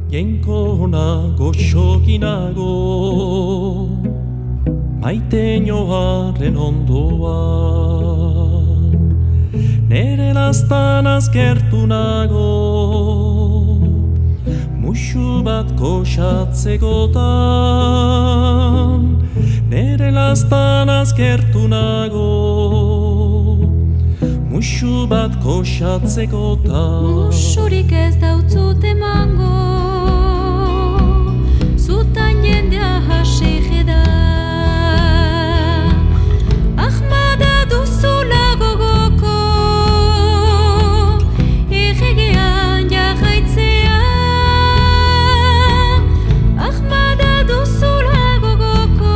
Genko nago, xoki nago, maite nioaren ondoan. Nere laztanaz gertu nago, musu bat goxatzekotan. Nere laztanaz gertu nago, musu bat goxatzekotan. Musurik ez dautzut emango, zutan jendea hasege da. Ahmada duzula gogoko, egegean jarraitzea. Ahmada duzula gogoko,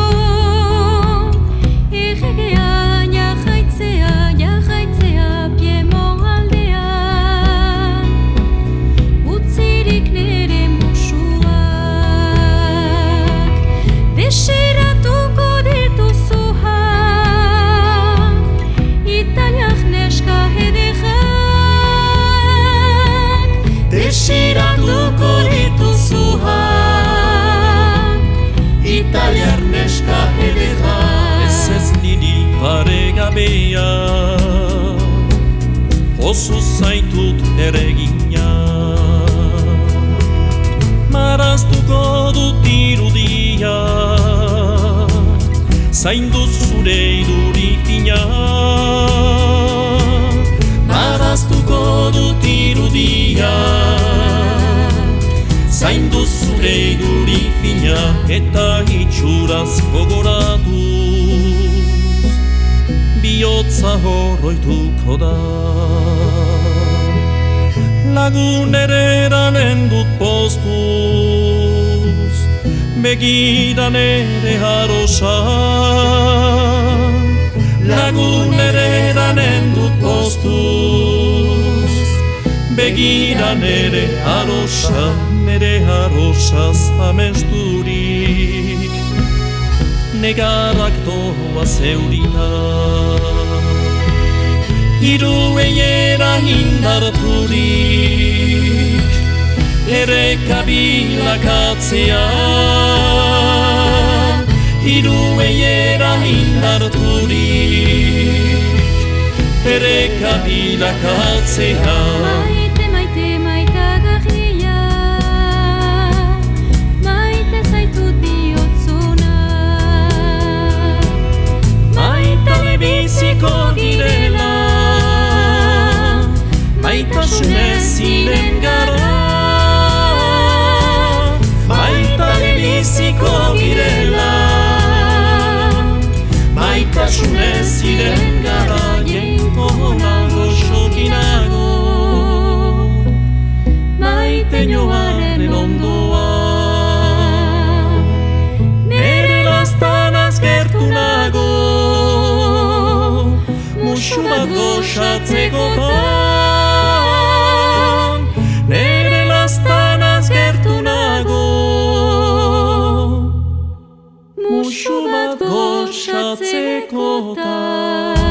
egegean jarraitzea, jarraitzea Piemont aldean. Utzirik nere musuak, desiratuko dituzuak, italiak neska ederrak. Desiratuko dituzuak, italiak neska ederrak. Ez ez niri paregabea, oso zaitut eregina. Maraztuko dut irudia, zaindu zure iduri fina. Maraztuko dut irudia, zaindu zure iduri fina. Eta itxuraz gogoratuz, bihotza horroituko da. Lagun eranen dut postuz, begiran ere harosa. Lagun eranen dut postuz, begiran ere harosa. Nere harosaz amesturik, negarak doa zeurita. Hiru eiera indarturik, ere kabilakatzea. Hiru eiera indarturik, ere kabilakatzea. Maite, maite, maitagarria, maite zaitut bihotzuna. Maitale biziko girela, maitasunez ziren gara. Maitale biziko girela, maitasunez ziren gara. Jenko nago, xoki nago, maite nioaren ondoan. Nere laztanaz gertu nago, musu bat goxatzekotan. Nere laztanaz gertu nago, musu bat goxatzekotan.